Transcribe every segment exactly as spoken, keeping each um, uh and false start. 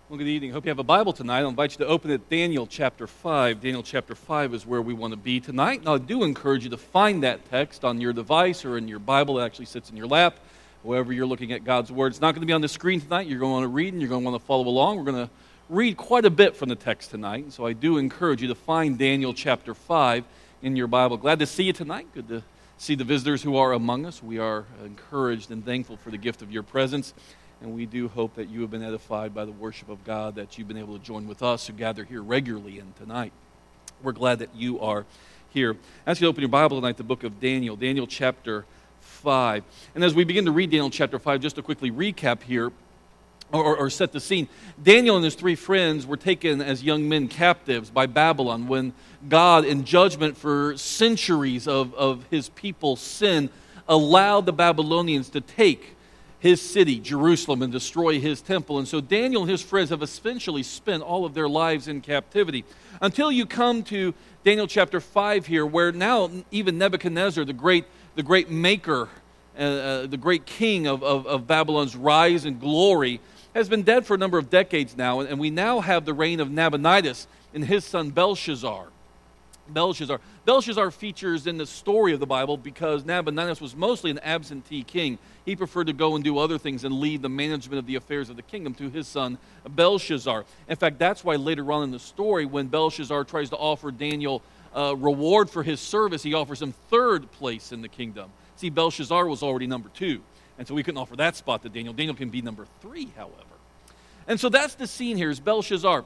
Well, good evening. Hope you have a Bible tonight. I'll invite you to open it Daniel chapter five. Daniel chapter five is where we want to be tonight. And I do encourage you to find that text on your device or in your Bible that actually sits in your lap, wherever you're looking at God's Word. It's not going to be on the screen tonight. You're going to want to read and you're going to want to follow along. We're going to read quite a bit from the text tonight. And so I do encourage you to find Daniel chapter five in your Bible. Glad to see you tonight. Good to see the visitors who are among us. We are encouraged and thankful for the gift of your presence. And we do hope that you have been edified by the worship of God, that you've been able to join with us who gather here regularly and tonight. We're glad that you are here. I ask you to open your Bible tonight, the book of Daniel, Daniel chapter five. And as we begin to read Daniel chapter five, just to quickly recap here, or, or set the scene, Daniel and his three friends were taken as young men captives by Babylon when God, in judgment for centuries of, of his people's sin, allowed the Babylonians to take his city, Jerusalem, and destroy his temple. And so Daniel and his friends have essentially spent all of their lives in captivity. Until you come to Daniel chapter five here, where now even Nebuchadnezzar, the great, the great maker, uh, uh, the great king of, of, of Babylon's rise and glory, has been dead for a number of decades now. And we now have the reign of Nabonidus and his son Belshazzar. Belshazzar. Belshazzar features in the story of the Bible because Nabonidus was mostly an absentee king. He preferred to go and do other things and leave the management of the affairs of the kingdom to his son Belshazzar. In fact, that's why later on in the story, when Belshazzar tries to offer Daniel a reward for his service, he offers him third place in the kingdom. See, Belshazzar was already number two, and so we couldn't offer that spot to Daniel. Daniel can be number three, however. And so that's the scene here, is Belshazzar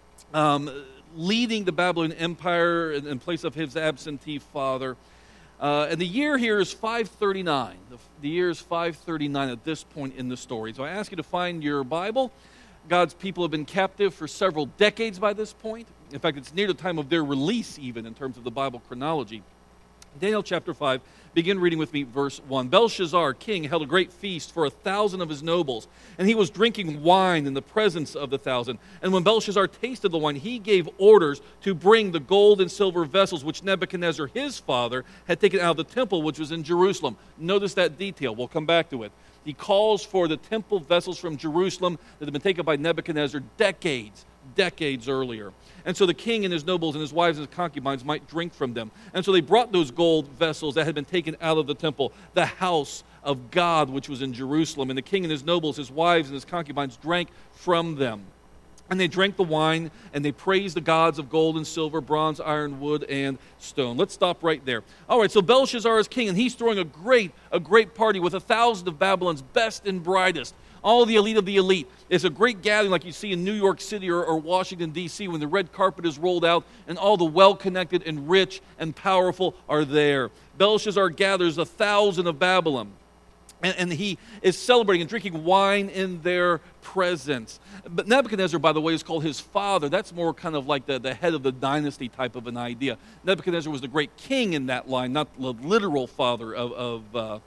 Um, leading the Babylonian Empire in, in place of his absentee father. Uh, and the year here is five thirty-nine. The, the year is five thirty-nine at this point in the story. So I ask you to find your Bible. God's people have been captive for several decades by this point. In fact, it's near the time of their release even in terms of the Bible chronology. Daniel chapter five, begin reading with me verse one. Belshazzar, king, held a great feast for a thousand of his nobles, and he was drinking wine in the presence of the thousand. And when Belshazzar tasted the wine, he gave orders to bring the gold and silver vessels which Nebuchadnezzar, his father, had taken out of the temple which was in Jerusalem. Notice that detail. We'll come back to it. He calls for the temple vessels from Jerusalem that had been taken by Nebuchadnezzar decades, decades earlier. And so the king and his nobles and his wives and his concubines might drink from them. And so they brought those gold vessels that had been taken out of the temple, the house of God which was in Jerusalem. And the king and his nobles, his wives and his concubines drank from them. And they drank the wine, and they praised the gods of gold and silver, bronze, iron, wood, and stone. Let's stop right there. All right, so Belshazzar is king, and he's throwing a great, a great party with a thousand of Babylon's best and brightest. All the elite of the elite. It's a great gathering like you see in New York City or, or Washington, D C when the red carpet is rolled out and all the well-connected and rich and powerful are there. Belshazzar gathers a thousand of Babylon. And, and he is celebrating and drinking wine in their presence. But Nebuchadnezzar, by the way, is called his father. That's more kind of like the, the head of the dynasty type of an idea. Nebuchadnezzar was the great king in that line, not the literal father of, of uh,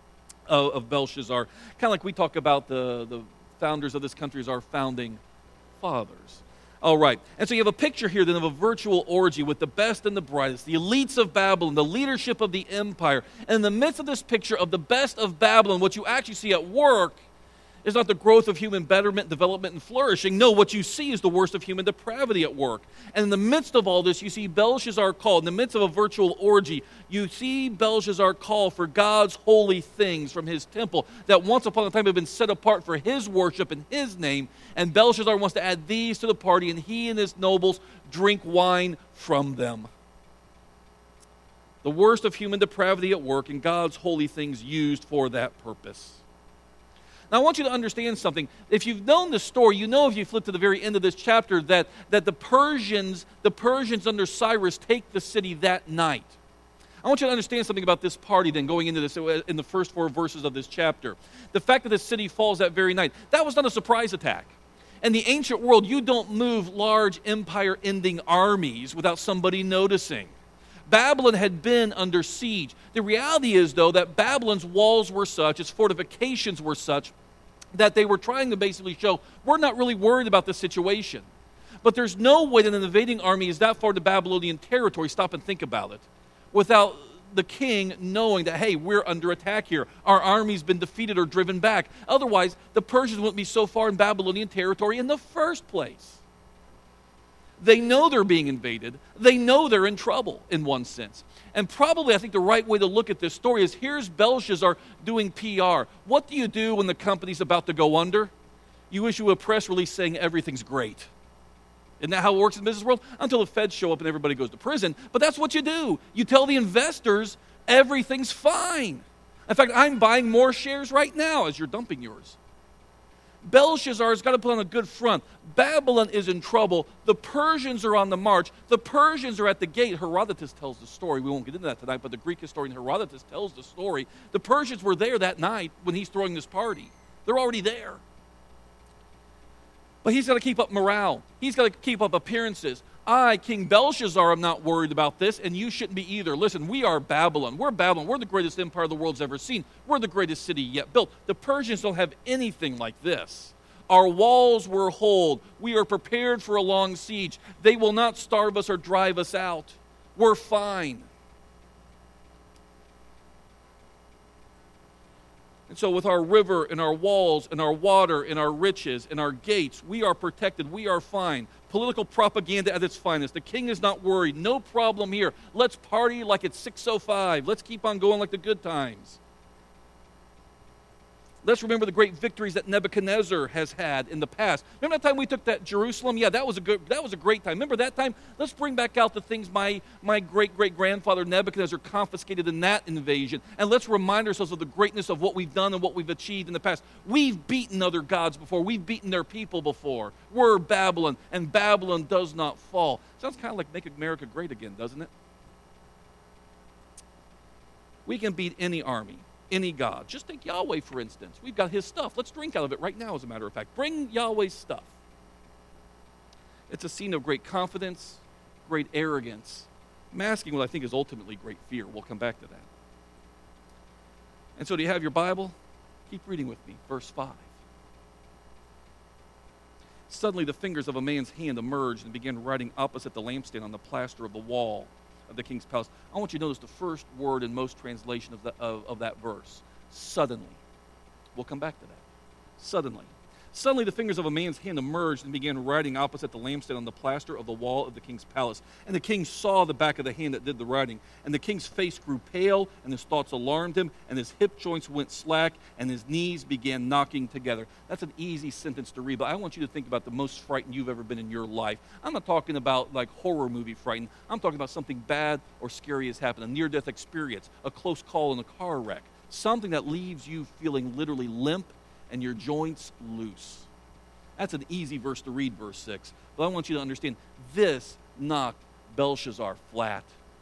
Of, of Belshazzar. Kind of like we talk about the, the founders of this country as our founding fathers. All right. And so you have a picture here then of a virtual orgy with the best and the brightest, the elites of Babylon, the leadership of the empire. And in the midst of this picture of the best of Babylon, what you actually see at work is not the growth of human betterment, development, and flourishing. No, what you see is the worst of human depravity at work. And in the midst of all this, you see Belshazzar call. In the midst of a virtual orgy, you see Belshazzar call for God's holy things from his temple that once upon a time had been set apart for his worship and his name. And Belshazzar wants to add these to the party, and he and his nobles drink wine from them. The worst of human depravity at work, and God's holy things used for that purpose. Now, I want you to understand something. If you've known the story, you know if you flip to the very end of this chapter that, that the Persians, the Persians under Cyrus take the city that night. I want you to understand something about this party then, going into this in the first four verses of this chapter. The fact that the city falls that very night, that was not a surprise attack. In the ancient world, you don't move large empire-ending armies without somebody noticing. Babylon had been under siege. The reality is, though, that Babylon's walls were such, its fortifications were such, that they were trying to basically show, we're not really worried about this situation. But there's no way that an invading army is that far to Babylonian territory, stop and think about it, without the king knowing that, hey, we're under attack here. Our army's been defeated or driven back. Otherwise, the Persians wouldn't be so far in Babylonian territory in the first place. They know they're being invaded. They know they're in trouble in one sense. And probably I think the right way to look at this story is here's Belshazzar doing P R. What do you do when the company's about to go under? You issue a press release saying everything's great. Isn't that how it works in the business world? Until the feds show up and everybody goes to prison. But that's what you do. You tell the investors everything's fine. In fact, I'm buying more shares right now as you're dumping yours. Belshazzar has got to put on a good front. Babylon is in trouble. The Persians are on the march. The Persians are at the gate. Herodotus tells the story. We won't get into that tonight, but the Greek historian Herodotus tells the story. The Persians were there that night when he's throwing this party. They're already there. But he's got to keep up morale. He's got to keep up appearances. I, King Belshazzar, am not worried about this, and you shouldn't be either. Listen, we are Babylon. We're Babylon. We're the greatest empire the world's ever seen. We're the greatest city yet built. The Persians don't have anything like this. Our walls were hold. We are prepared for a long siege. They will not starve us or drive us out. We're fine. And so with our river and our walls and our water and our riches and our gates, we are protected. We are fine. Political propaganda at its finest. The king is not worried. No problem here. Let's party like it's six oh five. Let's keep on going like the good times. Let's remember the great victories that Nebuchadnezzar has had in the past. Remember that time we took that Jerusalem? Yeah, that was a good, that was a great time. Remember that time? Let's bring back out the things my, my great-great-grandfather Nebuchadnezzar confiscated in that invasion. And let's remind ourselves of the greatness of what we've done and what we've achieved in the past. We've beaten other gods before. We've beaten their people before. We're Babylon, and Babylon does not fall. Sounds kind of like Make America Great Again, doesn't it? We can beat any army. Any God. Just take Yahweh, for instance. We've got his stuff. Let's drink out of it right now, as a matter of fact. Bring Yahweh's stuff. It's a scene of great confidence, great arrogance, masking what I think is ultimately great fear. We'll come back to that. And so do you have your Bible? Keep reading with me. Verse five. Suddenly the fingers of a man's hand emerged and began writing opposite the lampstand on the plaster of the wall of the king's palace. I want you to notice the first word in most translation of, the, of, of that verse. Suddenly. We'll come back to that. Suddenly. Suddenly the fingers of a man's hand emerged and began writing opposite the lampstand on the plaster of the wall of the king's palace. And the king saw the back of the hand that did the writing. And the king's face grew pale, and his thoughts alarmed him, and his hip joints went slack, and his knees began knocking together. That's an easy sentence to read, but I want you to think about the most frightened you've ever been in your life. I'm not talking about like horror movie frightened. I'm talking about something bad or scary has happened, a near-death experience, a close call in a car wreck, something that leaves you feeling literally limp and your joints loose. That's an easy verse to read, verse six. But I want you to understand, this knocked Belshazzar flat.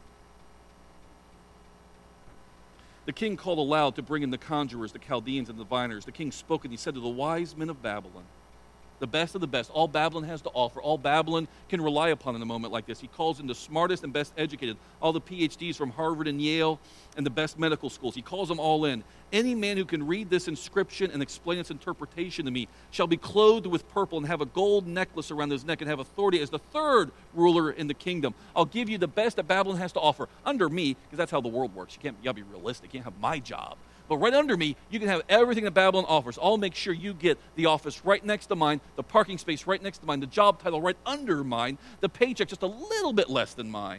The king called aloud to bring in the conjurers, the Chaldeans, and the diviners. The king spoke, and he said to the wise men of Babylon, the best of the best, all Babylon has to offer, all Babylon can rely upon in a moment like this. He calls in the smartest and best educated, all the P H Ds from Harvard and Yale and the best medical schools. He calls them all in. Any man who can read this inscription and explain its interpretation to me shall be clothed with purple and have a gold necklace around his neck and have authority as the third ruler in the kingdom. I'll give you the best that Babylon has to offer under me, because that's how the world works. You can't, you gotta be realistic. You can't have my job. But right under me, you can have everything that Babylon offers. I'll make sure you get the office right next to mine, the parking space right next to mine, the job title right under mine, the paycheck just a little bit less than mine.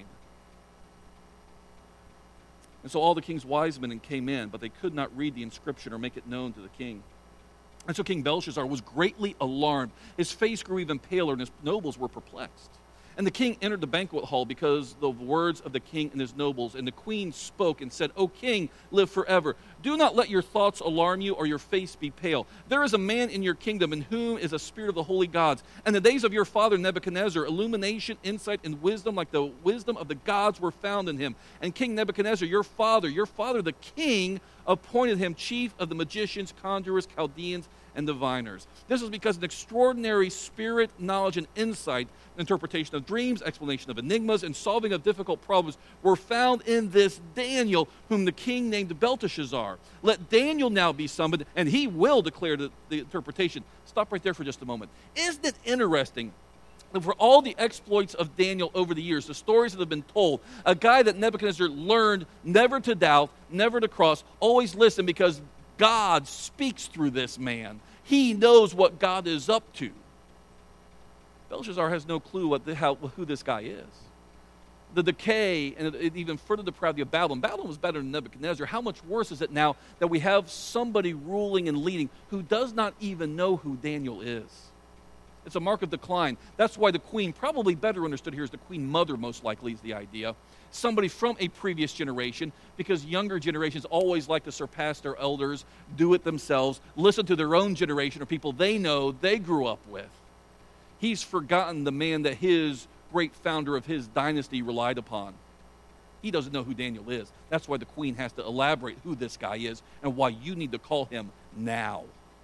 And so all the king's wise men came in, but they could not read the inscription or make it known to the king. And so King Belshazzar was greatly alarmed. His face grew even paler, and his nobles were perplexed. And the king entered the banquet hall because of the words of the king and his nobles. And the queen spoke and said, O king, live forever. Do not let your thoughts alarm you or your face be pale. There is a man in your kingdom in whom is a spirit of the holy gods. And the days of your father Nebuchadnezzar, illumination, insight, and wisdom like the wisdom of the gods were found in him. And King Nebuchadnezzar, your father, your father the king, appointed him chief of the magicians, conjurers, Chaldeans, and diviners. This is because an extraordinary spirit, knowledge, and insight, interpretation of dreams, explanation of enigmas, and solving of difficult problems were found in this Daniel, whom the king named Belteshazzar. Let Daniel now be summoned, and he will declare the, the interpretation. Stop right there for just a moment. Isn't it interesting And for all the exploits of Daniel over the years, the stories that have been told, a guy that Nebuchadnezzar learned never to doubt, never to cross, always listen because God speaks through this man. He knows what God is up to. Belshazzar has no clue what the, how, who this guy is. The decay and even further depravity of Babylon. Babylon was better than Nebuchadnezzar. How much worse is it now that we have somebody ruling and leading who does not even know who Daniel is? It's a mark of decline. That's why the queen, probably better understood here as the queen mother, most likely is the idea. Somebody from a previous generation, because younger generations always like to surpass their elders, do it themselves, listen to their own generation or people they know they grew up with. He's forgotten the man that his great founder of his dynasty relied upon. He doesn't know who Daniel is. That's why the queen has to elaborate who this guy is and why you need to call him now.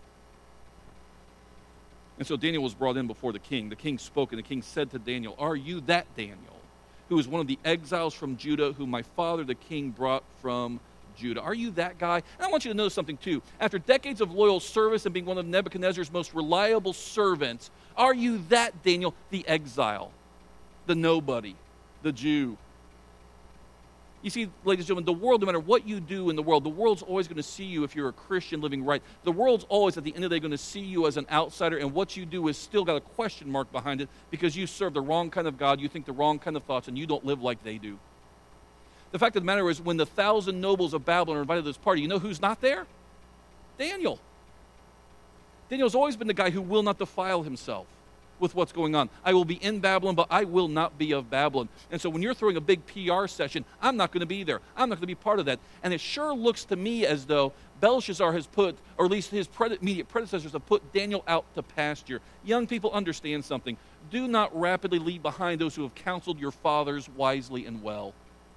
And so Daniel was brought in before the king. The king spoke, and the king said to Daniel, "Are you that Daniel, who is one of the exiles from Judah, whom my father the king brought from Judah? Are you that guy?" And I want you to know something too. After decades of loyal service and being one of Nebuchadnezzar's most reliable servants, are you that Daniel, the exile, the nobody, the Jew? You see, ladies and gentlemen, the world, no matter what you do in the world, the world's always going to see you, if you're a Christian living right, the world's always at the end of the day going to see you as an outsider, and what you do is still got a question mark behind it because you serve the wrong kind of God, you think the wrong kind of thoughts, and you don't live like they do. The fact of the matter is, when the thousand nobles of Babylon are invited to this party, you know who's not there? Daniel. Daniel's always been the guy who will not defile himself with what's going on. I will be in Babylon, but I will not be of Babylon. And so when you're throwing a big P R session, I'm not going to be there. I'm not going to be part of that. And it sure looks to me as though Belshazzar has put, or at least his pred- immediate predecessors have put Daniel out to pasture. Young people, understand something. Do not rapidly leave behind those who have counseled your fathers wisely and well.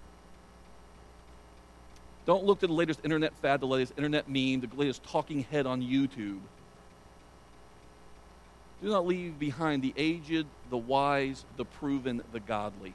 Don't look to the latest internet fad, the latest internet meme, the latest talking head on YouTube. Do not leave behind the aged, the wise, the proven, the godly.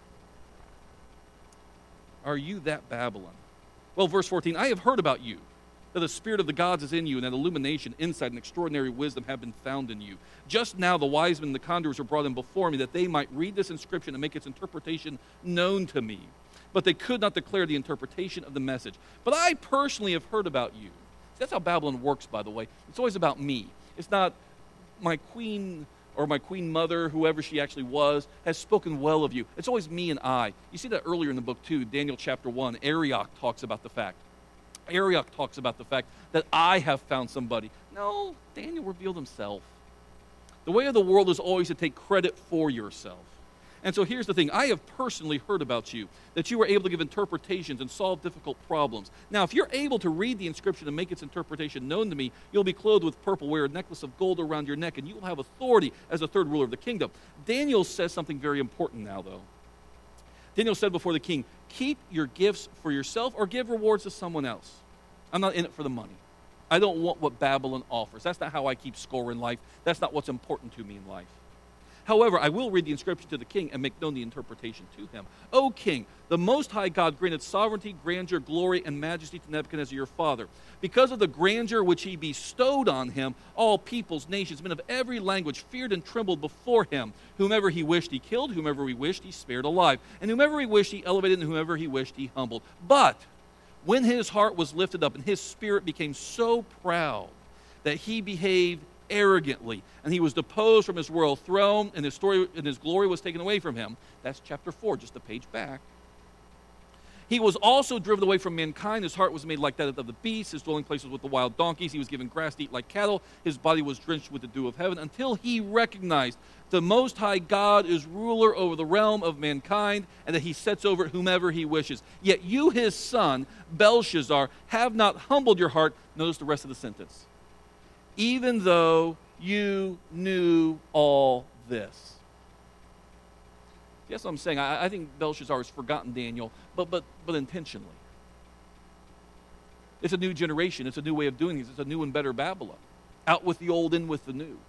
Are you that Babylon? Well, verse fourteen, I have heard about you, that the spirit of the gods is in you, and that illumination, insight, and extraordinary wisdom have been found in you. Just now the wise men and the conjurers were brought in before me, that they might read this inscription and make its interpretation known to me. But they could not declare the interpretation of the message. But I personally have heard about you. That's how Babylon works, by the way. It's always about me. It's not my queen or my queen mother, whoever she actually was, has spoken well of you. It's always me and I. You see that earlier in the book too, Daniel chapter one. Arioch talks about the fact. Arioch talks about the fact that I have found somebody. No, Daniel revealed himself. The way of the world is always to take credit for yourself. And so here's the thing. I have personally heard about you, that you were able to give interpretations and solve difficult problems. Now, if you're able to read the inscription and make its interpretation known to me, you'll be clothed with purple, wear a necklace of gold around your neck, and you will have authority as the third ruler of the kingdom. Daniel says something very important now, though. Daniel said before the king, keep your gifts for yourself or give rewards to someone else. I'm not in it for the money. I don't want what Babylon offers. That's not how I keep score in life. That's not what's important to me in life. However, I will read the inscription to the king and make known the interpretation to him. O king, the Most High God granted sovereignty, grandeur, glory, and majesty to Nebuchadnezzar your father. Because of the grandeur which he bestowed on him, all peoples, nations, men of every language feared and trembled before him. Whomever he wished he killed, whomever he wished he spared alive, and whomever he wished he elevated, and whomever he wished he humbled. But when his heart was lifted up and his spirit became so proud that he behaved arrogantly, and he was deposed from his royal throne, and his story and his glory was taken away from him. That's chapter four, just a page back. He was also driven away from mankind. His heart was made like that of the beasts. His dwelling place was with the wild donkeys. He was given grass to eat like cattle. His body was drenched with the dew of heaven, until he recognized the Most High God is ruler over the realm of mankind, and that he sets over it whomever he wishes. Yet you, his son, Belshazzar, have not humbled your heart. Notice the rest of the sentence. Even though you knew all this. That's what I'm saying. I, I think Belshazzar has forgotten Daniel, but, but, but intentionally. It's a new generation. It's a new way of doing things. It's a new and better Babylon. Out with the old, in with the new.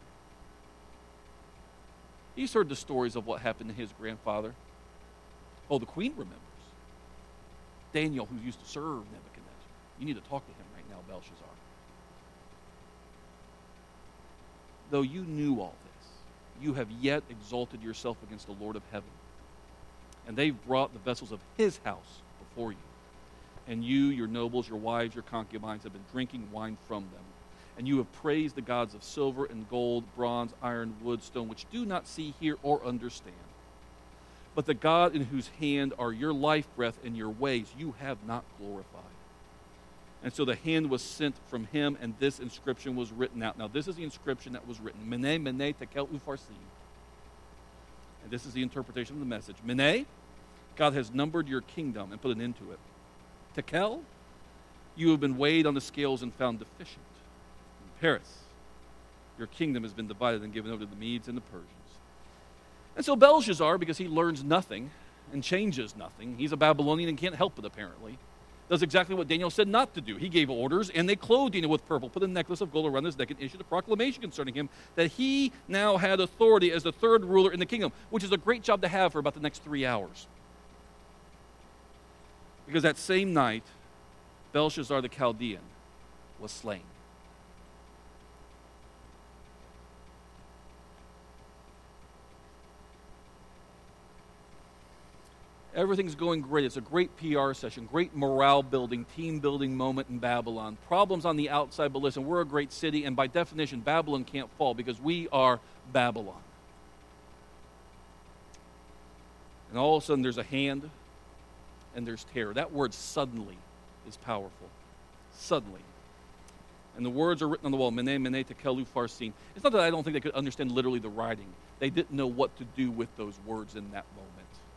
He's heard the stories of what happened to his grandfather. Oh, the queen remembers. Daniel, who used to serve Nebuchadnezzar. You need to talk to him right now, Belshazzar. Though you knew all this, you have yet exalted yourself against the Lord of heaven. And they've brought the vessels of his house before you. And you, your nobles, your wives, your concubines have been drinking wine from them. And you have praised the gods of silver and gold, bronze, iron, wood, stone, which do not see, hear, or understand. But the God in whose hand are your life breath and your ways, you have not glorified. And so the hand was sent from him, and this inscription was written out. Now, this is the inscription that was written. Mene, mene, tekel, upharsin. And this is the interpretation of the message. Mene, God has numbered your kingdom and put an end to it. Tekel, you have been weighed on the scales and found deficient. Paris, your kingdom has been divided and given over to the Medes and the Persians. And so Belshazzar, because he learns nothing and changes nothing, he's a Babylonian and can't help it apparently, does exactly what Daniel said not to do. He gave orders, and they clothed Daniel with purple, put a necklace of gold around his neck, and issued a proclamation concerning him that he now had authority as the third ruler in the kingdom, which is a great job to have for about the next three hours. Because that same night, Belshazzar the Chaldean was slain. Everything's going great. It's a great P R session, great morale-building, team-building moment in Babylon. Problems on the outside, but listen, we're a great city, and by definition, Babylon can't fall because we are Babylon. And all of a sudden, there's a hand, and there's terror. That word suddenly is powerful. Suddenly. And the words are written on the wall, Mene, Mene, Tekel, Upharsin. It's not that I don't think they could understand literally the writing. They didn't know what to do with those words in that moment.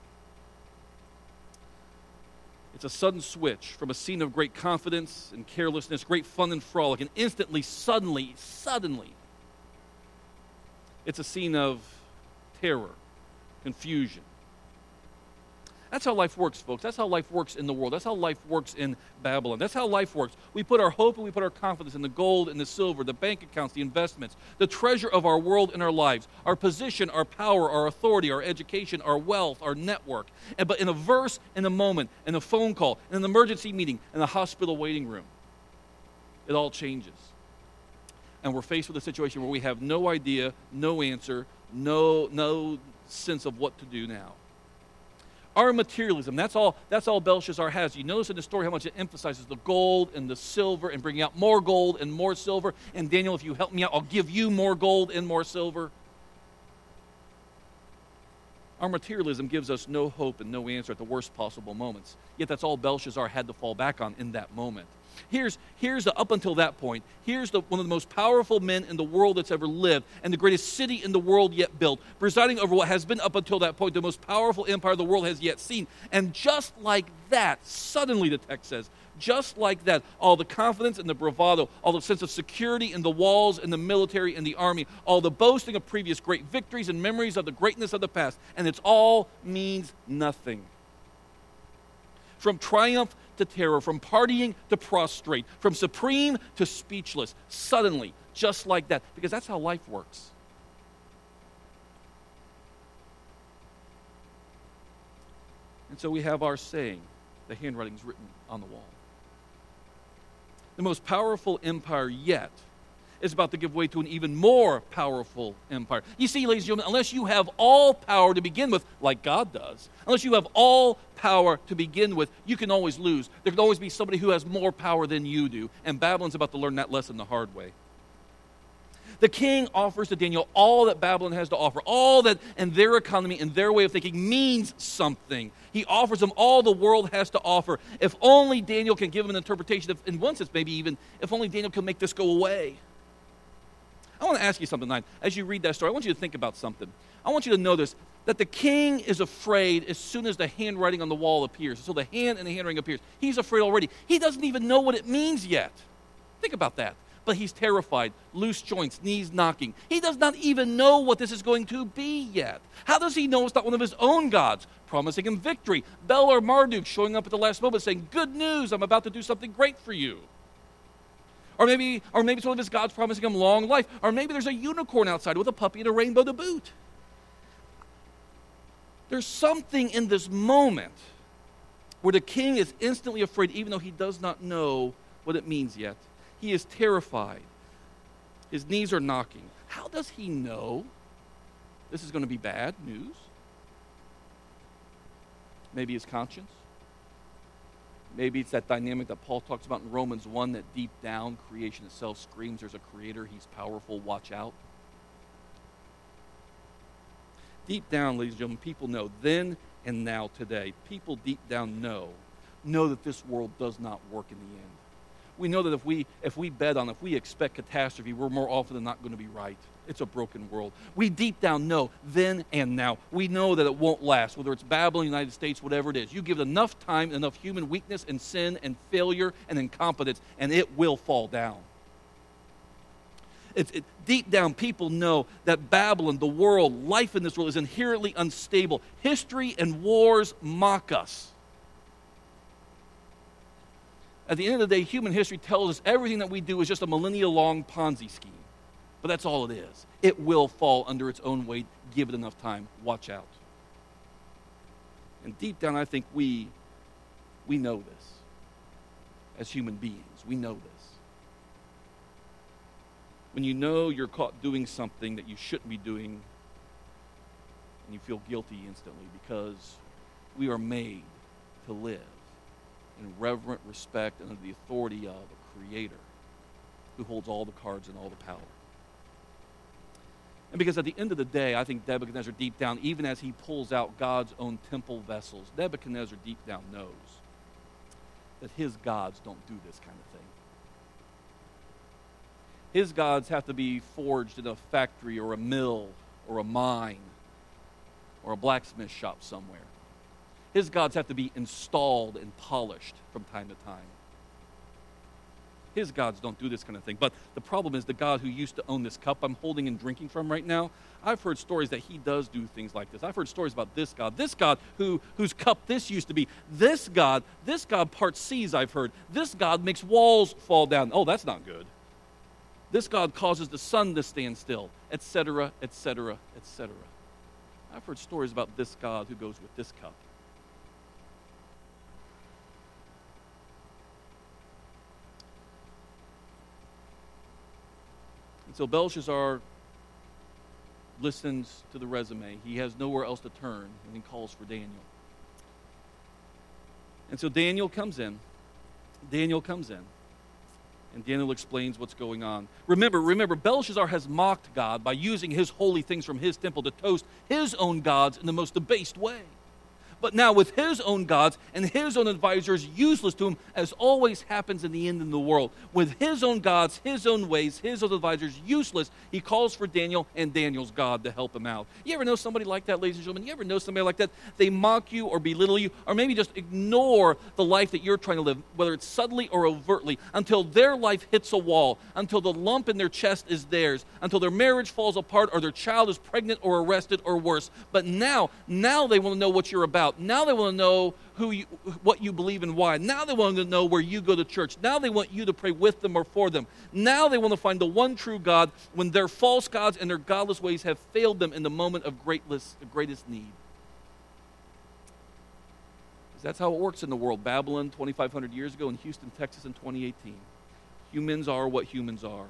It's a sudden switch from a scene of great confidence and carelessness, great fun and frolic, and instantly, suddenly, suddenly, it's a scene of terror, confusion. That's how life works, folks. That's how life works in the world. That's how life works in Babylon. That's how life works. We put our hope and we put our confidence in the gold and the silver, the bank accounts, the investments, the treasure of our world and our lives, our position, our power, our authority, our education, our wealth, our network. And, but in a verse, in a moment, in a phone call, in an emergency meeting, in a hospital waiting room, it all changes. And we're faced with a situation where we have no idea, no answer, no, no sense of what to do now. Our materialism, that's all, that's all Belshazzar has. You notice in the story how much it emphasizes the gold and the silver and bringing out more gold and more silver. And Daniel, if you help me out, I'll give you more gold and more silver. Our materialism gives us no hope and no answer at the worst possible moments. Yet that's all Belshazzar had to fall back on in that moment. Here's, here's the, up until that point, here's the, one of the most powerful men in the world that's ever lived and the greatest city in the world yet built, presiding over what has been up until that point the most powerful empire the world has yet seen. And just like that, suddenly the text says, just like that, all the confidence and the bravado, all the sense of security in the walls and the military and the army, all the boasting of previous great victories and memories of the greatness of the past, and it all means nothing. From triumph to terror, from partying to prostrate, from supreme to speechless, suddenly, just like that, because that's how life works. And so we have our saying, the handwriting's written on the wall. The most powerful empire yet is about to give way to an even more powerful empire. You see, ladies and gentlemen, unless you have all power to begin with, like God does, unless you have all power to begin with, you can always lose. There can always be somebody who has more power than you do, and Babylon's about to learn that lesson the hard way. The king offers to Daniel all that Babylon has to offer, all that and their economy and their way of thinking means something. He offers them all the world has to offer. If only Daniel can give him an interpretation, if, in one sense maybe even, if only Daniel can make this go away. I want to ask you something tonight. As you read that story, I want you to think about something. I want you to notice that the king is afraid as soon as the handwriting on the wall appears. So the hand and the handwriting appears. He's afraid already. He doesn't even know what it means yet. Think about that. But he's terrified, loose joints, knees knocking. He does not even know what this is going to be yet. How does he know it's not one of his own gods promising him victory? Bel or Marduk showing up at the last moment saying, good news, I'm about to do something great for you. Or maybe, or maybe it's one of his gods promising him long life. Or maybe there's a unicorn outside with a puppy and a rainbow to boot. There's something in this moment where the king is instantly afraid, even though he does not know what it means yet. He is terrified. His knees are knocking. How does he know This is going to be bad news. Maybe his conscience. Maybe it's that dynamic that Paul talks about in Romans one, that deep down creation itself screams there's a creator, he's powerful, watch out. Deep down, ladies and gentlemen, people know then and now today, people deep down know, know that this world does not work in the end. We know that if we if we bet on, if we expect catastrophe, we're more often than not going to be right. It's a broken world. We deep down know then and now. We know that it won't last, whether it's Babylon, United States, whatever it is. You give it enough time, enough human weakness and sin and failure and incompetence, and it will fall down. It's, it, deep down, people know that Babylon, the world, life in this world is inherently unstable. History and wars mock us. At the end of the day, human history tells us everything that we do is just a millennia-long Ponzi scheme. But that's all it is. It will fall under its own weight. Give it enough time. Watch out. And deep down, I think we, we know this. As human beings, we know this. When you know you're caught doing something that you shouldn't be doing, and you feel guilty instantly, because we are made to live in reverent respect and under the authority of a creator who holds all the cards and all the power. And because at the end of the day, I think Nebuchadnezzar deep down, even as he pulls out God's own temple vessels, Nebuchadnezzar deep down knows that his gods don't do this kind of thing. His gods have to be forged in a factory or a mill or a mine or a blacksmith shop somewhere. His gods have to be installed and polished from time to time. His gods don't do this kind of thing. But the problem is the God who used to own this cup I'm holding and drinking from right now, I've heard stories that he does do things like this. I've heard stories about this God. This God who, whose cup this used to be. This God, this God parts seas, I've heard. This God makes walls fall down. Oh, that's not good. This God causes the sun to stand still, et cetera, et cetera, et cetera. I've heard stories about this God who goes with this cup. So Belshazzar listens to the resume. He has nowhere else to turn, and he calls for Daniel. And so Daniel comes in. Daniel comes in. And Daniel explains what's going on. Remember, remember, Belshazzar has mocked God by using his holy things from his temple to toast his own gods in the most debased way. But now with his own gods and his own advisors useless to him, as always happens in the end in the world, with his own gods, his own ways, his own advisors useless, he calls for Daniel and Daniel's God to help him out. You ever know somebody like that, ladies and gentlemen? You ever know somebody like that? They mock you or belittle you, or maybe just ignore the life that you're trying to live, whether it's subtly or overtly, until their life hits a wall, until the lump in their chest is theirs, until their marriage falls apart or their child is pregnant or arrested or worse. But now, now they want to know what you're about. Now they want to know who you, what you believe and why. Now they want to know where you go to church. Now they want you to pray with them or for them. Now they want to find the one true God when their false gods and their godless ways have failed them in the moment of greatest, greatest need. That's how it works in the world. Babylon twenty-five hundred years ago, in Houston, Texas in twenty eighteen. Humans are what humans are.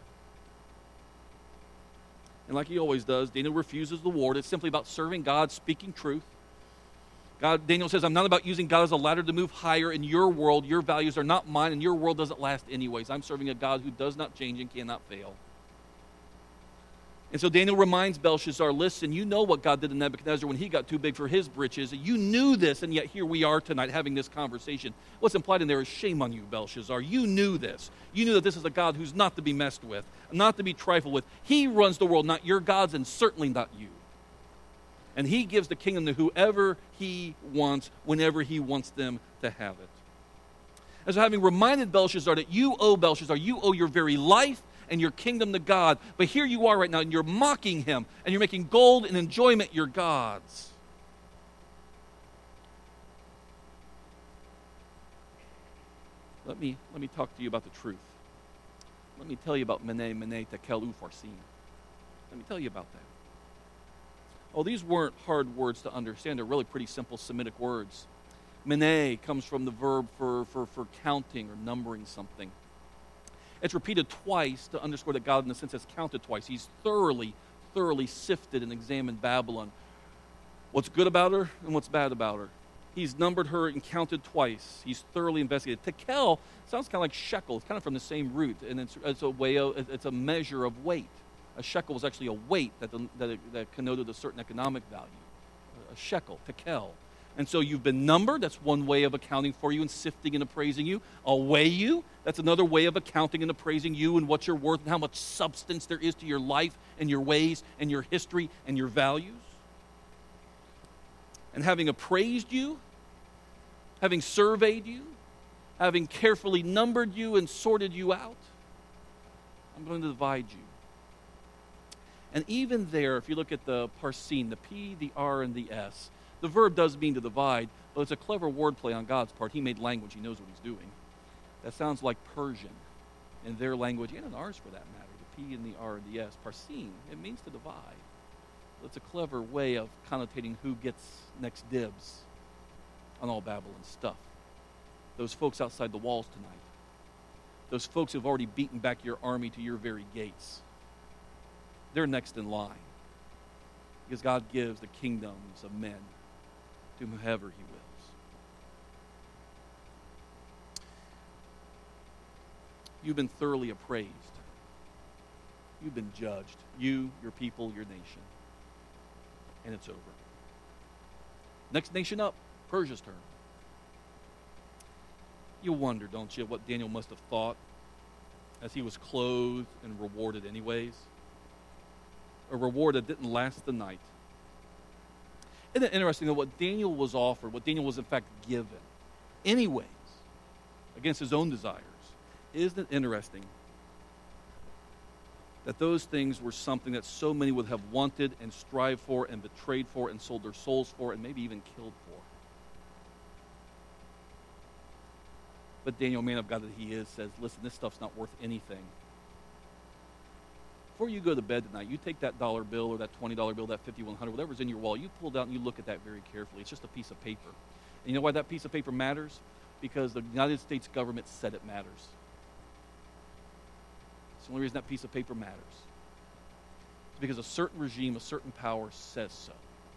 And like he always does, Daniel refuses the war. It's simply about serving God, speaking truth. God, Daniel says, I'm not about using God as a ladder to move higher in your world. Your values are not mine, and your world doesn't last anyways. I'm serving a God who does not change and cannot fail. And so Daniel reminds Belshazzar, listen, you know what God did to Nebuchadnezzar when he got too big for his britches. You knew this, and yet here we are tonight having this conversation. What's implied in there is shame on you, Belshazzar. You knew this. You knew that this is a God who's not to be messed with, not to be trifled with. He runs the world, not your gods, and certainly not you. And he gives the kingdom to whoever he wants, whenever he wants them to have it. And so having reminded Belshazzar that you owe Belshazzar, you owe your very life and your kingdom to God. But here you are right now, and you're mocking him, and you're making gold and enjoyment your gods. Let me, let me talk to you about the truth. Let me tell you about Mene, Mene, Tekel, Upharsin. Let me tell you about that. Oh, these weren't hard words to understand. They're really pretty simple Semitic words. Mene comes from the verb for, for, for counting or numbering something. It's repeated twice to underscore that God, in a sense, has counted twice. He's thoroughly, thoroughly sifted and examined Babylon. What's good about her and what's bad about her. He's numbered her and counted twice. He's thoroughly investigated. Tekel sounds kind of like shekel. It's kind of from the same root, and it's, it's a way of, it's a measure of weight. A shekel was actually a weight that, that, that connoted a certain economic value. A shekel, tekel. And so you've been numbered. That's one way of accounting for you and sifting and appraising you. I'll weigh you. That's another way of accounting and appraising you and what you're worth and how much substance there is to your life and your ways and your history and your values. And having appraised you, having surveyed you, having carefully numbered you and sorted you out, I'm going to divide you. And even there, if you look at the parsin, the P, the R, and the S, the verb does mean to divide, but it's a clever wordplay on God's part. He made language. He knows what he's doing. That sounds like Persian in their language, and in ours for that matter, the P and the R and the S. Parsin, it means to divide. It's a clever way of connotating who gets next dibs on all Babylon stuff. Those folks outside the walls tonight. Those folks who've already beaten back your army to your very gates. They're next in line. Because God gives the kingdoms of men to whomever he wills. You've been thoroughly appraised. You've been judged. You, your people, your nation. And it's over. Next nation up, Persia's turn. You wonder, don't you, what Daniel must have thought as he was clothed and rewarded anyways. A reward that didn't last the night. Isn't it interesting that what Daniel was offered, what Daniel was in fact given, anyways, against his own desires, isn't it interesting that those things were something that so many would have wanted and strived for and betrayed for and sold their souls for and maybe even killed for. But Daniel, man of God that he is, says, listen, this stuff's not worth anything. Before you go to bed tonight, you take that dollar bill or that twenty dollar bill, that fifty-one hundred, whatever's in your wallet, you pull it out and you look at that very carefully. It's just a piece of paper. And you know why that piece of paper matters? Because the United States government said it matters. It's the only reason that piece of paper matters. It's because a certain regime, a certain power says so.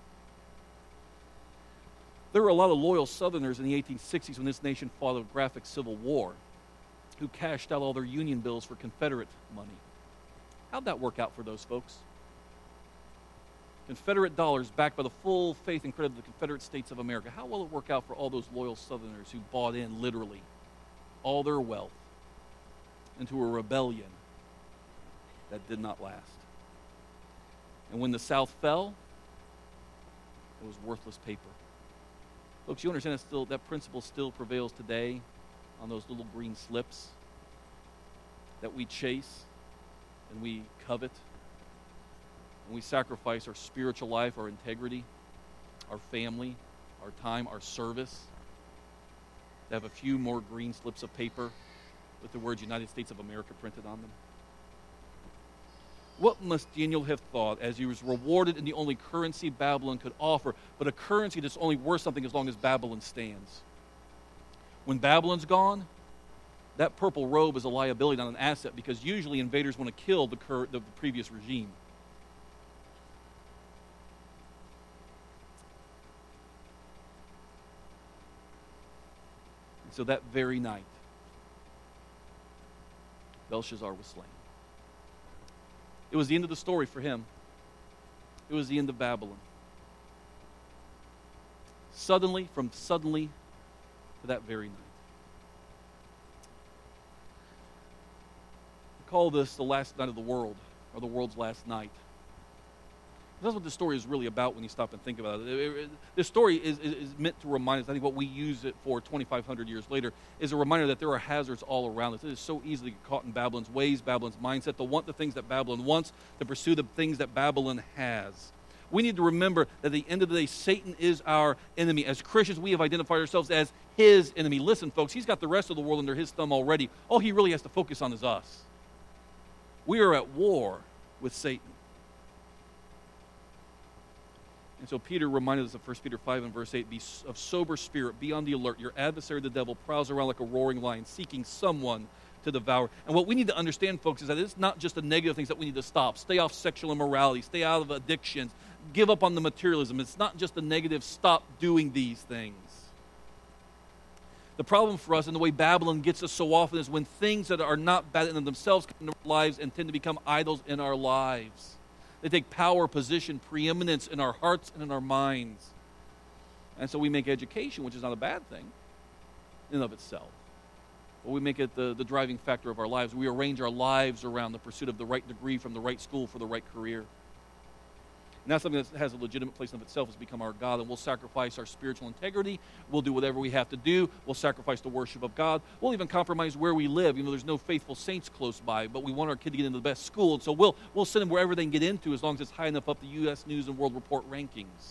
There were a lot of loyal Southerners in the eighteen sixties when this nation fought a graphic civil war who cashed out all their Union bills for Confederate money. How'd that work out for those folks? Confederate dollars backed by the full faith and credit of the Confederate States of America. How will it work out for all those loyal Southerners who bought in, literally, all their wealth into a rebellion that did not last? And when the South fell, it was worthless paper. Folks, you understand that, still, that principle still prevails today on those little green slips that we chase and we covet, and we sacrifice our spiritual life, our integrity, our family, our time, our service, to have a few more green slips of paper with the words United States of America printed on them. What must Daniel have thought as he was rewarded in the only currency Babylon could offer, but a currency that's only worth something as long as Babylon stands? When Babylon's gone, that purple robe is a liability, not an asset, because usually invaders want to kill the, cur- the previous regime. And so that very night, Belshazzar was slain. It was the end of the story for him. It was the end of Babylon. Suddenly, from suddenly to that very night. Call this the last night of the world, or the world's last night. That's what this story is really about when you stop and think about it. it, it this story is, is, is meant to remind us, I think what we use it for twenty-five hundred years later, is a reminder that there are hazards all around us. It is so easy to get caught in Babylon's ways, Babylon's mindset, to want the things that Babylon wants, to pursue the things that Babylon has. We need to remember that at the end of the day, Satan is our enemy. As Christians, we have identified ourselves as his enemy. Listen, folks, he's got the rest of the world under his thumb already. All he really has to focus on is us. We are at war with Satan. And so Peter reminded us of First Peter five and verse eight, be of sober spirit, be on the alert. Your adversary, the devil, prowls around like a roaring lion, seeking someone to devour. And what we need to understand, folks, is that it's not just the negative things that we need to stop. Stay off sexual immorality. Stay out of addictions. Give up on the materialism. It's not just the negative. Stop doing these things. The problem for us and the way Babylon gets us so often is when things that are not bad in themselves come into our lives and tend to become idols in our lives. They take power, position, preeminence in our hearts and in our minds. And so we make education, which is not a bad thing in and of itself. But we make it the, the driving factor of our lives. We arrange our lives around the pursuit of the right degree from the right school for the right career. And that's something that has a legitimate place in of itself, has become our God, and we'll sacrifice our spiritual integrity. We'll do whatever we have to do. We'll sacrifice the worship of God. We'll even compromise where we live. You know, there's no faithful saints close by, but we want our kid to get into the best school, and so we'll, we'll send them wherever they can get into as long as it's high enough up the U S News and World Report rankings.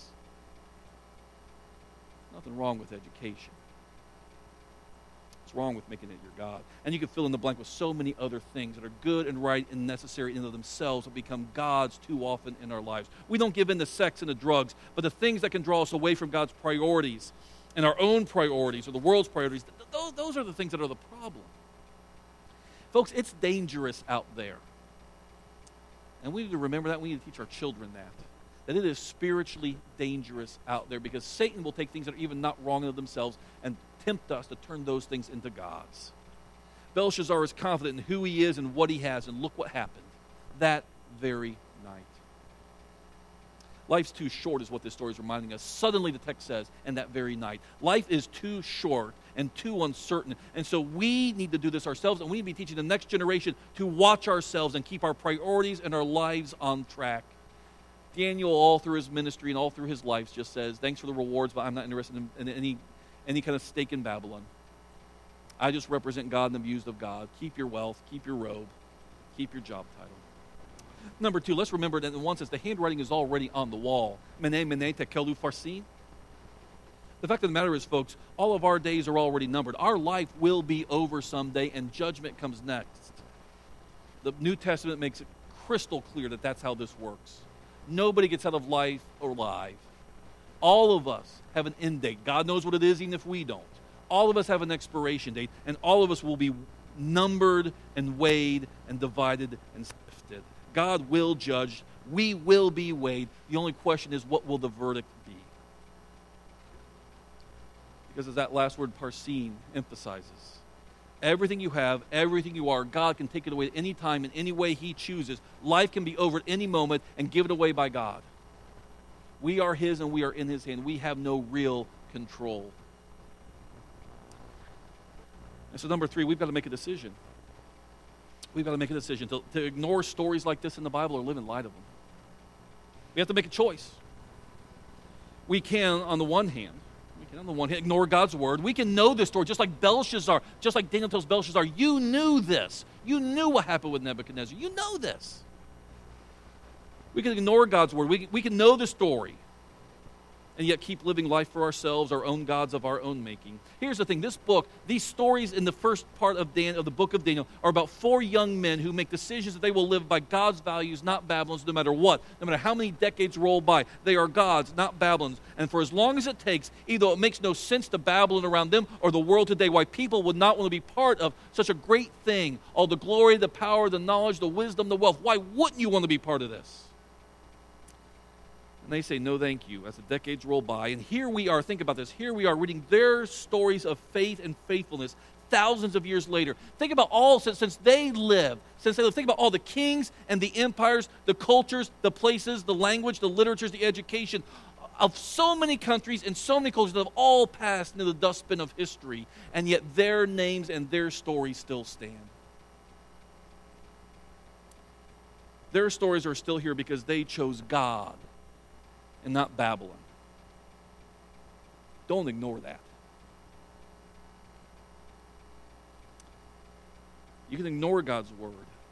Nothing wrong with education. What's wrong with making it your God? And you can fill in the blank with so many other things that are good and right and necessary in and of themselves, but become gods too often in our lives. We don't give in to sex and to drugs, but the things that can draw us away from God's priorities and our own priorities or the world's priorities, those, those are the things that are the problem. Folks, it's dangerous out there. And we need to remember that. We need to teach our children that. That it is spiritually dangerous out there, because Satan will take things that are even not wrong in themselves and tempt us to turn those things into gods. Belshazzar is confident in who he is and what he has, and look what happened that very night. Life's too short is what this story is reminding us. Suddenly, the text says, and that very night. Life is too short and too uncertain. And so we need to do this ourselves, and we need to be teaching the next generation to watch ourselves and keep our priorities and our lives on track. Daniel, all through his ministry and all through his life, just says, thanks for the rewards, but I'm not interested in, in any, any kind of stake in Babylon. I just represent God and the views of God. Keep your wealth, keep your robe, keep your job title. Number two, let's remember that in one sense, the handwriting is already on the wall. Mene, mene, tekelu, farsin. The fact of the matter is, folks, all of our days are already numbered. Our life will be over someday, and judgment comes next. The New Testament makes it crystal clear that that's how this works. Nobody gets out of life alive. All of us have an end date. God knows what it is, even if we don't. All of us have an expiration date, and all of us will be numbered and weighed and divided and sifted. God will judge. We will be weighed. The only question is, what will the verdict be? Because as that last word, parsin, emphasizes, everything you have, everything you are, God can take it away at any time, in any way he chooses. Life can be over at any moment and given away by God. We are his and we are in his hand. We have no real control. And so number three, we've got to make a decision. We've got to make a decision to, to ignore stories like this in the Bible or live in light of them. We have to make a choice. We can, on the one hand, we can on the one hand ignore God's word. We can know this story just like Belshazzar, just like Daniel tells Belshazzar, you knew this. You knew what happened with Nebuchadnezzar. You know this. We can ignore God's word. We, we can know the story and yet keep living life for ourselves, our own gods of our own making. Here's the thing. This book, these stories in the first part of, Dan, of the book of Daniel are about four young men who make decisions that they will live by God's values, not Babylon's, no matter what. No matter how many decades roll by. They are God's, not Babylon's. And for as long as it takes, either it makes no sense to Babylon around them or the world today, why people would not want to be part of such a great thing. All the glory, the power, the knowledge, the wisdom, the wealth. Why wouldn't you want to be part of this? And they say, no, thank you, as the decades roll by. And here we are, think about this, here we are reading their stories of faith and faithfulness thousands of years later. Think about all, since, since they lived, since they lived, think about all the kings and the empires, the cultures, the places, the language, the literatures, the education of so many countries and so many cultures that have all passed into the dustbin of history, and yet their names and their stories still stand. Their stories are still here because they chose God and not Babylon. Don't ignore that. You can ignore God's word,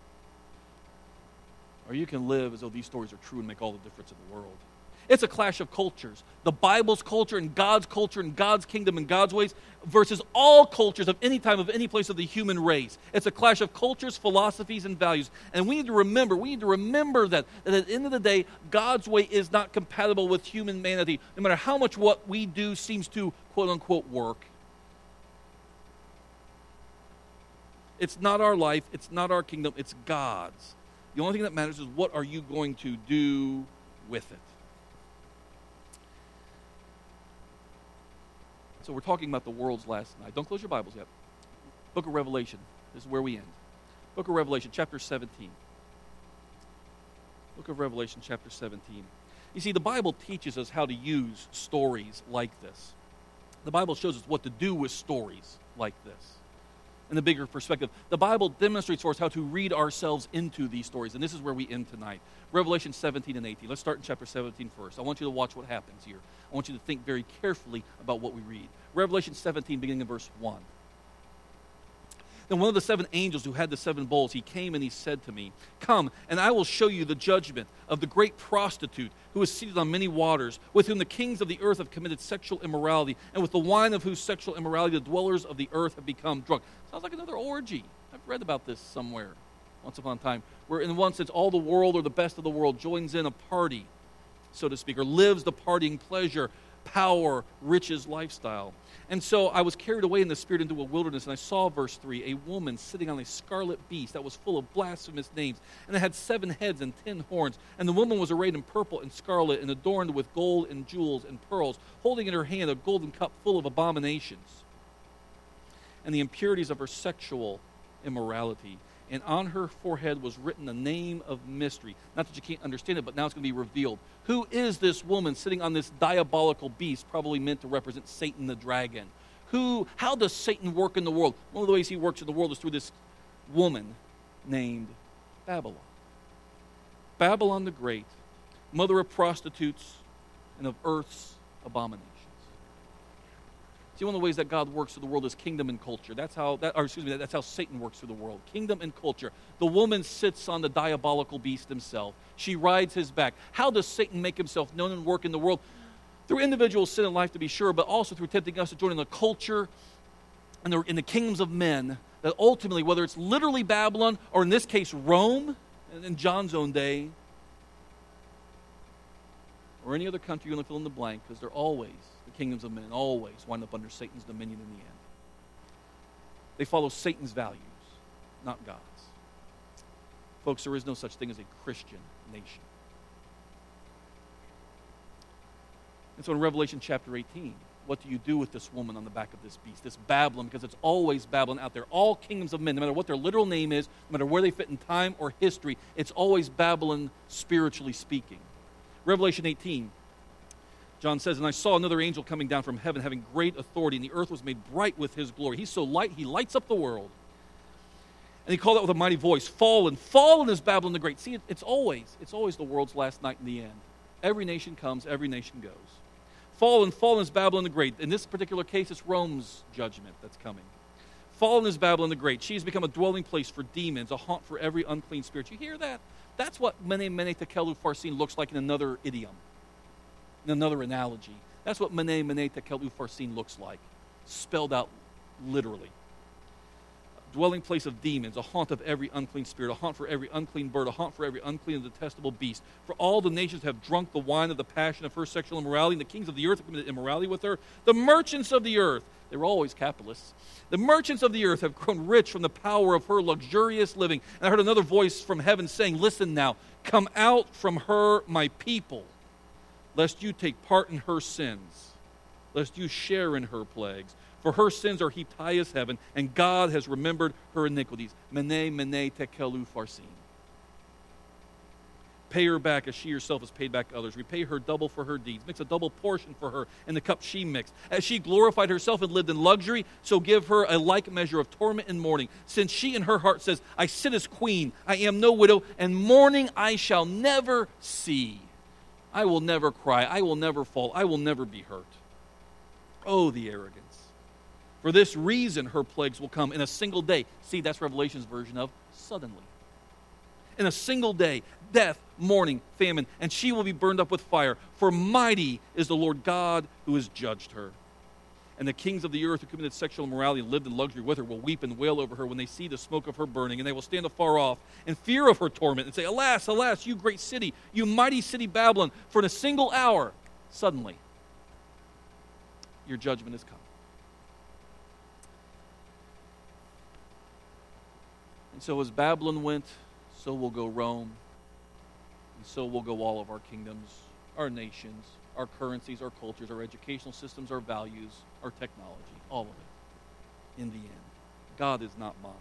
or you can live as though these stories are true and make all the difference in the world. It's a clash of cultures. The Bible's culture and God's culture and God's kingdom and God's ways versus all cultures of any time, of any place of the human race. It's a clash of cultures, philosophies, and values. And we need to remember, we need to remember that, that at the end of the day, God's way is not compatible with humanity, no matter how much what we do seems to, quote-unquote, work. It's not our life. It's not our kingdom. It's God's. The only thing that matters is what are you going to do with it. So we're talking about the world's last night. Don't close your Bibles yet. Book of Revelation. This is where we end. Book of Revelation, chapter seventeen. Book of Revelation, chapter seventeen. You see, the Bible teaches us how to use stories like this. The Bible shows us what to do with stories like this. In the bigger perspective, the Bible demonstrates for us how to read ourselves into these stories. And this is where we end tonight. Revelation seventeen and eighteen. Let's start in chapter seventeen first. I want you to watch what happens here. I want you to think very carefully about what we read. Revelation seventeen, beginning in verse one. Then one of the seven angels who had the seven bowls, he came and he said to me, "Come, and I will show you the judgment of the great prostitute who is seated on many waters, with whom the kings of the earth have committed sexual immorality, and with the wine of whose sexual immorality the dwellers of the earth have become drunk." Sounds like another orgy. I've read about this somewhere once upon a time, where in one sense all the world or the best of the world joins in a party, so to speak, or lives the partying pleasure, power, riches lifestyle. And so I was carried away in the Spirit into a wilderness, and I saw, verse three, a woman sitting on a scarlet beast that was full of blasphemous names, and it had seven heads and ten horns. And the woman was arrayed in purple and scarlet, and adorned with gold and jewels and pearls, holding in her hand a golden cup full of abominations and the impurities of her sexual immorality. And on her forehead was written a name of mystery. Not that you can't understand it, but now it's going to be revealed. Who is this woman sitting on this diabolical beast, probably meant to represent Satan the dragon? Who? How does Satan work in the world? One of the ways he works in the world is through this woman named Babylon. Babylon the Great, mother of prostitutes and of earth's abominations. See, one of the ways that God works through the world is kingdom and culture. That's how, that, or excuse me, that's how Satan works through the world. Kingdom and culture. The woman sits on the diabolical beast himself. She rides his back. How does Satan make himself known and work in the world? Through individual sin and life, to be sure, but also through tempting us to join in the culture and the, in the kingdoms of men, that ultimately, whether it's literally Babylon, or in this case, Rome, in John's own day, or any other country, you want to fill in the blank, because they're always, the kingdoms of men always wind up under Satan's dominion in the end. They follow Satan's values, not God's. Folks, there is no such thing as a Christian nation. And so in Revelation chapter eighteen, what do you do with this woman on the back of this beast, this Babylon, because it's always Babylon out there. All kingdoms of men, no matter what their literal name is, no matter where they fit in time or history, it's always Babylon spiritually speaking. Revelation eighteen, John says, "And I saw another angel coming down from heaven, having great authority, and the earth was made bright with his glory." He's so light, he lights up the world. And he called out with a mighty voice, "Fallen, fallen is Babylon the Great." See, it's always, it's always the world's last night in the end. Every nation comes, every nation goes. Fallen, fallen is Babylon the Great. In this particular case, it's Rome's judgment that's coming. Fallen is Babylon the Great. She has become a dwelling place for demons, a haunt for every unclean spirit. You hear that? That's what Mene, Mene, Tekel, Upharsin looks like in another idiom, in another analogy. That's what Mene, Mene, Tekel, Upharsin looks like, spelled out literally. A dwelling place of demons, a haunt of every unclean spirit, a haunt for every unclean bird, a haunt for every unclean and detestable beast. For all the nations have drunk the wine of the passion of her sexual immorality, and the kings of the earth have committed immorality with her. The merchants of the earth, they were always capitalists. The merchants of the earth have grown rich from the power of her luxurious living. And I heard another voice from heaven saying, "Listen now, come out from her, my people, lest you take part in her sins, lest you share in her plagues. For her sins are heaped high as heaven, and God has remembered her iniquities." Mene, Mene, Tekel, Upharsin. Pay her back as she herself has paid back others. Repay her double for her deeds. Mix a double portion for her in the cup she mixed. As she glorified herself and lived in luxury, so give her a like measure of torment and mourning. Since she in her heart says, "I sit as queen, I am no widow, and mourning I shall never see. I will never cry, I will never fall, I will never be hurt." Oh, the arrogance. For this reason her plagues will come in a single day. See, that's Revelation's version of suddenly. In a single day, death, mourning, famine, and she will be burned up with fire. For mighty is the Lord God who has judged her. And the kings of the earth who committed sexual immorality and lived in luxury with her will weep and wail over her when they see the smoke of her burning, and they will stand afar off in fear of her torment and say, "Alas, alas, you great city, you mighty city Babylon, for in a single hour, suddenly, your judgment has come." And so as Babylon went, so will go Rome, and so will go all of our kingdoms, our nations, our currencies, our cultures, our educational systems, our values, our technology, all of it, in the end. God is not mocked.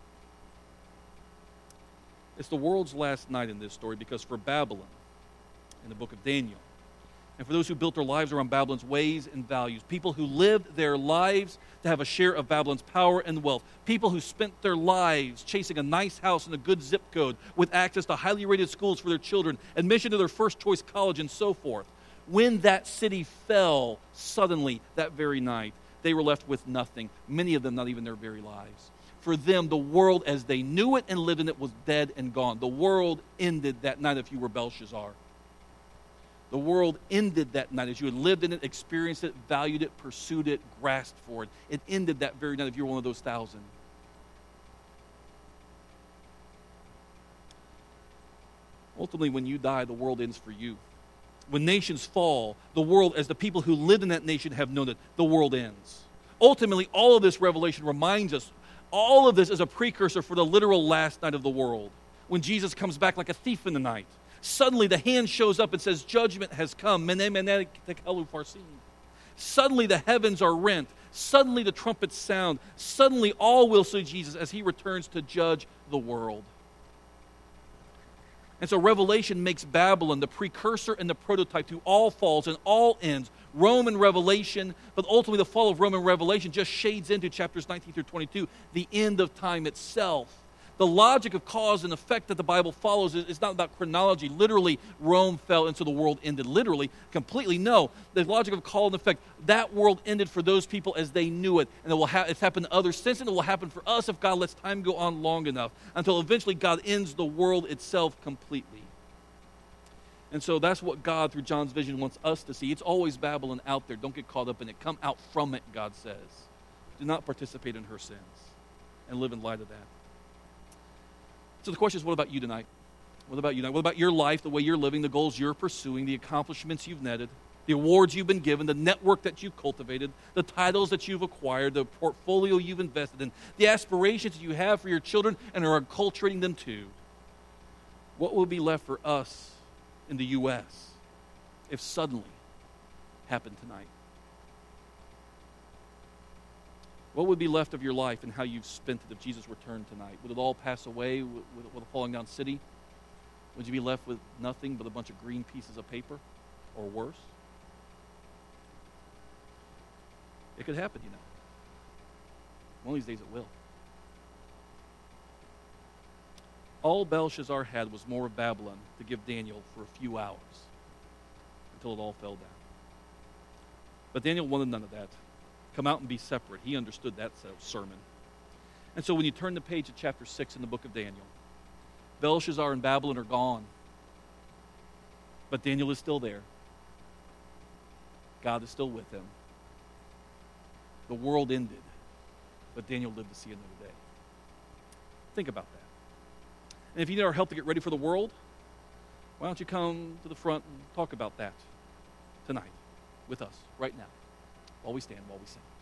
It's the world's last night in this story, because for Babylon, in the book of Daniel, and for those who built their lives around Babylon's ways and values, people who lived their lives to have a share of Babylon's power and wealth, people who spent their lives chasing a nice house and a good zip code with access to highly rated schools for their children, admission to their first choice college, and so forth. When that city fell suddenly that very night, they were left with nothing, many of them not even their very lives. For them, the world as they knew it and lived in it was dead and gone. The world ended that night if you were Belshazzar. The world ended that night as you had lived in it, experienced it, valued it, pursued it, grasped for it. It ended that very night if you were one of those thousand. Ultimately, when you die, the world ends for you. When nations fall, the world, as the people who lived in that nation have known it, the world ends. Ultimately, all of this revelation reminds us, all of this is a precursor for the literal last night of the world, when Jesus comes back like a thief in the night. Suddenly the hand shows up and says, judgment has come. Suddenly the heavens are rent. Suddenly the trumpets sound. Suddenly all will see Jesus as he returns to judge the world. And so Revelation makes Babylon the precursor and the prototype to all falls and all ends. Rome and Revelation, but ultimately the fall of Rome and Revelation just shades into chapters nineteen through twenty-two, the end of time itself. The logic of cause and effect that the Bible follows is, is not about chronology. Literally, Rome fell and so the world ended. Literally, completely, no. The logic of cause and effect, that world ended for those people as they knew it. And it will ha- it's happened to others since, and it will happen for us if God lets time go on long enough, until eventually God ends the world itself completely. And so that's what God, through John's vision, wants us to see. It's always Babylon out there. Don't get caught up in it. Come out from it, God says. Do not participate in her sins, and live in light of that. So the question is, what about you tonight? What about you tonight? What about your life, the way you're living, the goals you're pursuing, the accomplishments you've netted, the awards you've been given, the network that you've cultivated, the titles that you've acquired, the portfolio you've invested in, the aspirations that you have for your children and are acculturating them to? What will be left for us in the U S if suddenly happened tonight? What would be left of your life and how you've spent it if Jesus returned tonight? Would it all pass away with, with a falling down city? Would you be left with nothing but a bunch of green pieces of paper, or worse? It could happen, you know. One of these days it will. All Belshazzar had was more of Babylon to give Daniel for a few hours until it all fell down. But Daniel wanted none of that. Come out and be separate. He understood that sermon. And so when you turn the page to chapter six in the book of Daniel, Belshazzar and Babylon are gone. But Daniel is still there. God is still with him. The world ended, but Daniel lived to see another day. Think about that. And if you need our help to get ready for the world, why don't you come to the front and talk about that tonight with us, right now, while we stand, while we sing.